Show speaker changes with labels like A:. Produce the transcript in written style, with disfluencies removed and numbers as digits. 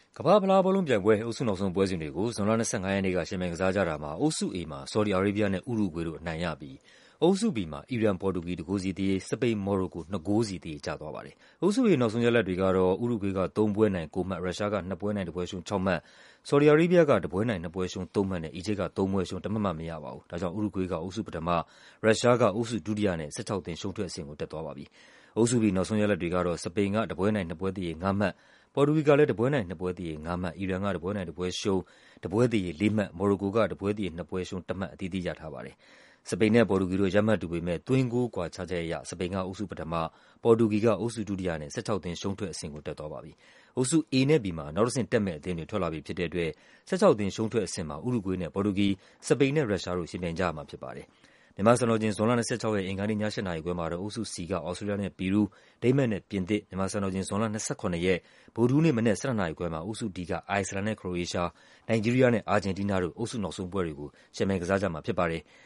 A: ကမ္ဘာ့ဖလားဘောလုံးပြိုင်ပွဲအုပ်စုနောက်ဆုံးပွဲစဉ်တွေကိုဇွန်လ 25 ရက်နေ့ကယှဉ်ပြိုင်ကစားကြတာမှာအုပ်စု A မှာဆော်ဒီအာရေးဘီးယားနဲ့ဥရုဂွေးတို့အနိုင်ရပြီးအုပ်စု B မှာအီရန်-ပေါ်တူဂီ ၁ ဂိုးစီသရေ၊စပိန်-မော်ရိုကို 2 ဂိုးစီသရေကျသွားပါတယ်။ အုပ်စု A နောက်ဆုံးရလဒ်တွေကတော့ဥရုဂွေးက3 ပွဲနိုင် 9 မှတ်၊ ရုရှားက2 ပွဲနိုင် 1 ပွဲရှုံး 6 မှတ်၊ ဆော်ဒီအာရေးဘီးယားက1 ပွဲနိုင် 2 ပွဲရှုံး 3 မှတ်နဲ့ အီဂျစ်က3 ပွဲရှုံး 1 မှတ်မှမရပါဘူး။ ဒါကြောင့်ဥရုဂွေးကအုပ်စုပထမ၊ ရုရှားကအုပ်စုဒုတိယနဲ့ 16 သင်းရှုံးထွက်အဆင့်ကိုတက်သွားပါပြီ။ အုပ်စု B နောက်ဆုံးရလဒ်တွေကတော့စပိန်က1 ပွဲနိုင် 2 ပွဲသရေ 5 မှတ်၊ ပေါ်တူဂီကလည်း1 ပွဲနိုင် 2 ပွဲသရေ 5 မှတ်၊ အီရန်က1 ပွဲနိုင် 1 ပွဲရှုံး၊ 1 ပွဲသရေ 4 မှတ်၊ မော်ရိုကိုက1 ပွဲသရေ 2 ပွဲရှုံး 1 မှတ်အသီးသီးရထားပါတယ်။ စပိန်နဲ့ပေါ်တူဂီတို့ရမှတ်တူပေမဲ့သွင်းဂိုးကွာခြားချက်အရစပိန်ကအုပ်စုပထမ၊ ပေါ်တူဂီကအုပ်စုဒုတိယနဲ့ 16 သင်းရှုံးထွက်အဆင့်ကိုတက်သွားပါပြီ။ အုပ်စု A နဲ့ B မှာနောက်တဆင့်တက်မယ့်အသင်းတွေထွက်လာပြီဖြစ်တဲ့အတွက် 16 သင်းရှုံးထွက်အဆင့်မှာဥရုဂွေးနဲ့ပေါ်တူဂီ၊ စပိန်နဲ့ရုရှားတို့ယှဉ်ပြိုင်ကြရမှာဖြစ်ပါတယ်။ မြန်မာစံတော်ချိန် ဇွန်လ 26 ရက် အင်္ဂါနေ့ ည 8 နာရီခွဲမှာတော့အုပ်စု C က သြစတြေးလျနဲ့ပီရူး၊ ဒိန်းမတ်နဲ့ပြင်သစ်၊ မြန်မာစံတော်ချိန် ဇွန်လ 27 ရက် ဗုဒ္ဓဟူးနေ့မနက် 12 နာရီခွဲမှာအုပ်စု D က အိုက်စ်လန်နဲ့ခရိုအေးရှား၊ နိုင်ဂျီးရီးယားနဲ့အာဂျင်တီးနားတို့ အုပ်စုနောက်ဆုံးပွဲတွေကိုယှဉ်ပြိုင်ကစားကြမှာဖြစ်ပါတယ်။